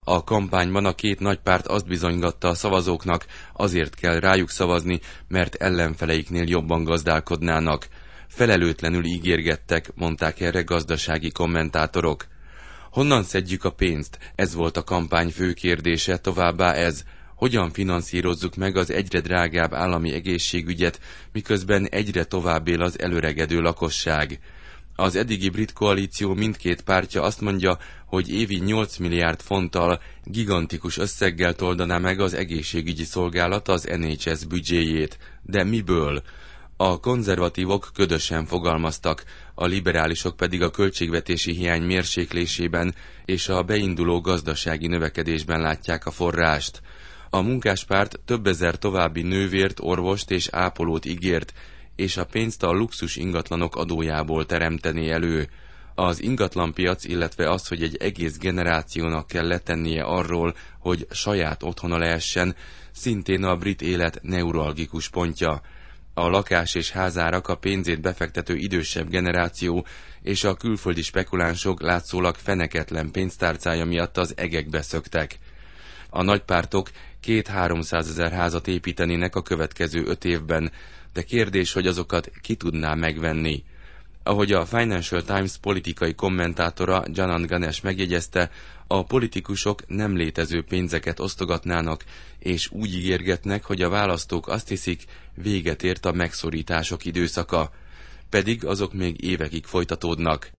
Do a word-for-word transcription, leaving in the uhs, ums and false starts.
A kampányban a két nagypárt azt bizonygatta a szavazóknak, azért kell rájuk szavazni, mert ellenfeleiknél jobban gazdálkodnának. Felelőtlenül ígérgettek, mondták erre gazdasági kommentátorok. Honnan szedjük a pénzt? Ez volt a kampány fő kérdése, továbbá ez. Hogyan finanszírozzuk meg az egyre drágább állami egészségügyet, miközben egyre tovább él az előregedő lakosság? Az eddigi brit koalíció mindkét pártja azt mondja, hogy évi nyolc milliárd fonttal, gigantikus összeggel toldaná meg az egészségügyi szolgálat az en há es büdzséjét. De miből? A konzervatívok ködösen fogalmaztak, a liberálisok pedig a költségvetési hiány mérséklésében és a beinduló gazdasági növekedésben látják a forrást. A munkáspárt több ezer további nővért, orvost és ápolót ígért, és a pénzt a luxus ingatlanok adójából teremtené elő. Az ingatlanpiac, illetve az, hogy egy egész generációnak kell letennie arról, hogy saját otthona lehessen, szintén a brit élet neuralgikus pontja. A lakás és házárak a pénzét befektető idősebb generáció és a külföldi spekulánsok látszólag feneketlen pénztárcája miatt az egekbe szöktek. A nagypártok két-háromszázezer házat építenének a következő öt évben, de kérdés, hogy azokat ki tudná megvenni. Ahogy a Financial Times politikai kommentátora Janan Ganesh megjegyezte, a politikusok nem létező pénzeket osztogatnának, és úgy ígérgetnek, hogy a választók azt hiszik, véget ért a megszorítások időszaka, pedig azok még évekig folytatódnak.